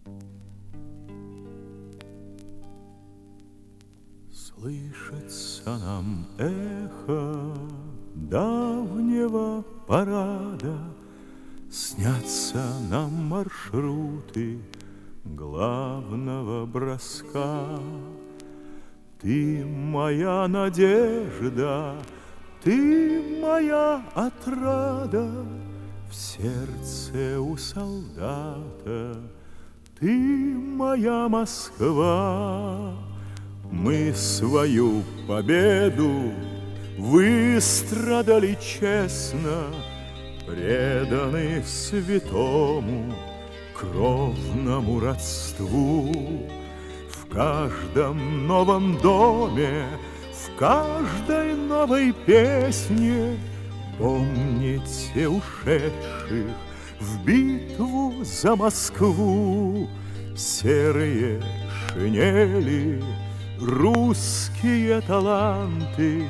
Слышится нам эхо давнего парада, снятся нам маршруты главного броска. Ты моя надежда, ты моя отрада, в сердце у солдата ты моя Москва. Мы свою победу выстрадали честно, преданы святому кровному родству. В каждом новом доме, в каждой новой песне помните ушедших в битву за Москву. Серые шинели, русские таланты,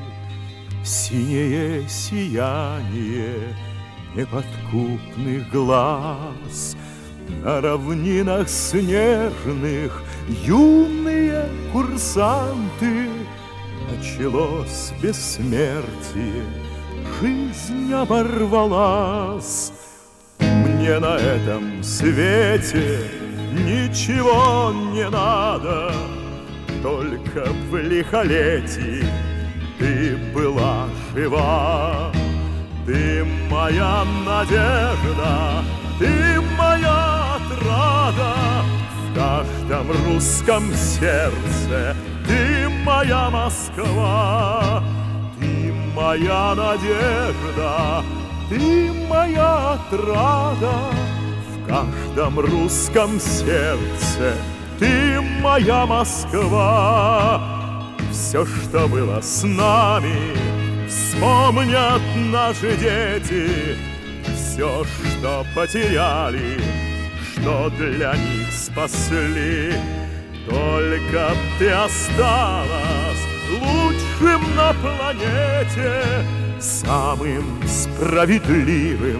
синее сияние неподкупных глаз. На равнинах снежных юные курсанты. Началось бессмертие, жизнь оборвалась. Мне на этом свете ничего не надо, только в лихолетии ты была жива. Ты моя надежда, ты моя отрада, в каждом русском сердце ты моя Москва. Ты моя надежда, ты моя отрада, в каждом русском сердце ты моя Москва. Все, что было с нами, вспомнят наши дети. Все, что потеряли, что для них спасли. Только б ты осталась лучшим на планете, самым справедливым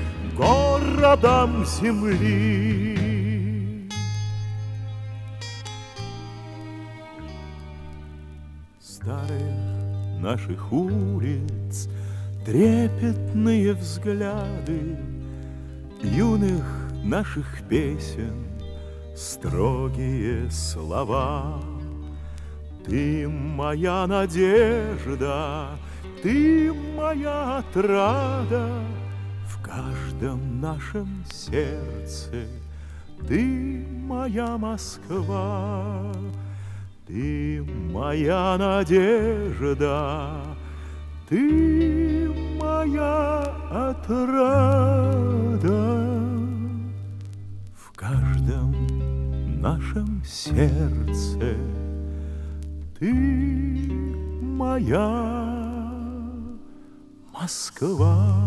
городом земли. Старых наших улиц трепетные взгляды, юных наших песен строгие слова. Ты моя надежда, ты моя отрада, в каждом нашем сердце ты моя Москва. Ты моя надежда, ты моя отрада, в каждом нашем сердце ты моя Москва.